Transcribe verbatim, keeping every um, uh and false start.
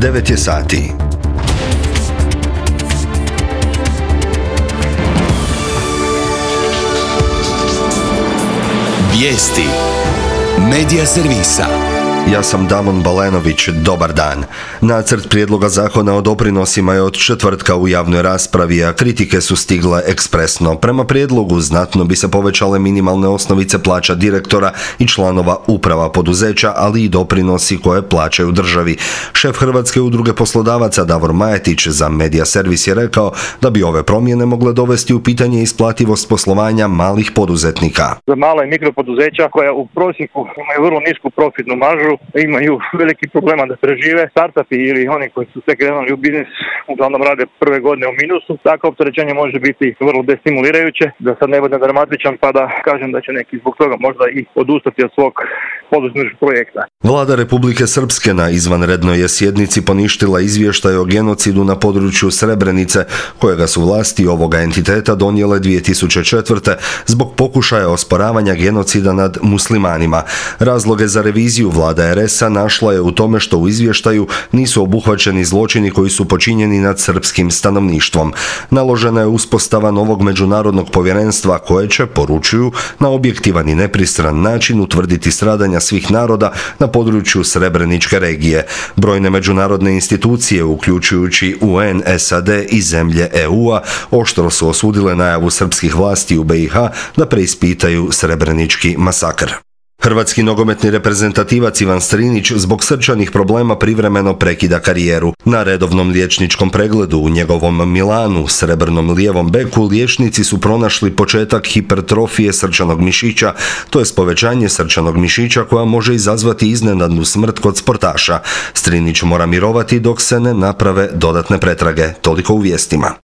devet je sati. Vijesti Medija servisa. Ja sam Damon Balenović, dobar dan. Nacrt prijedloga zakona o doprinosima je od četvrtka u javnoj raspravi, a kritike su stigle ekspresno. Prema prijedlogu znatno bi se povećale minimalne osnovice plaća direktora i članova uprava poduzeća, ali i doprinosi koje plaćaju državi. Šef Hrvatske udruge poslodavaca Davor Majetić za Medija servis je rekao da bi ove promjene mogle dovesti u pitanje isplativost poslovanja malih poduzetnika. Za mala i mikropoduzeća koja u prosjeku imaju vrlo nisku profitnu maržu, imaju veliki problema da prežive. Startupi ili oni koji su se krenuli u biznis uglavnom rade prve godine u minusu. Takvo opterećenje može biti vrlo destimulirajuće, da sad ne budem dramatičan pa da kažem da će neki zbog toga možda i odustati od svog poduzetničkog projekta. Vlada Republike Srpske na izvanrednoj je sjednici poništila izvještaj o genocidu na području Srebrenice, kojega su vlasti ovoga entiteta donijele dvije tisuće četvrte zbog pokušaja osporavanja genocida nad muslimanima. Razloge za reviziju vlada er es a našla je u tome što u izvještaju nisu obuhvaćeni zločini koji su počinjeni nad srpskim stanovništvom. Naložena je uspostava novog međunarodnog povjerenstva koje će, poručuju, na objektivan i nepristran način utvrditi stradanja svih naroda na području Srebreničke regije. Brojne međunarodne institucije, uključujući u en, es a de i zemlje e u a, oštro su osudile najavu srpskih vlasti u be i ha da preispitaju Srebrenički masakr. Hrvatski nogometni reprezentativac Ivan Strinić zbog srčanih problema privremeno prekida karijeru. Na redovnom liječničkom pregledu u njegovom Milanu, srebrnom lijevom beku, liječnici su pronašli početak hipertrofije srčanog mišića, to je povećanje srčanog mišića koja može izazvati iznenadnu smrt kod sportaša. Strinić mora mirovati dok se ne naprave dodatne pretrage. Toliko u vijestima.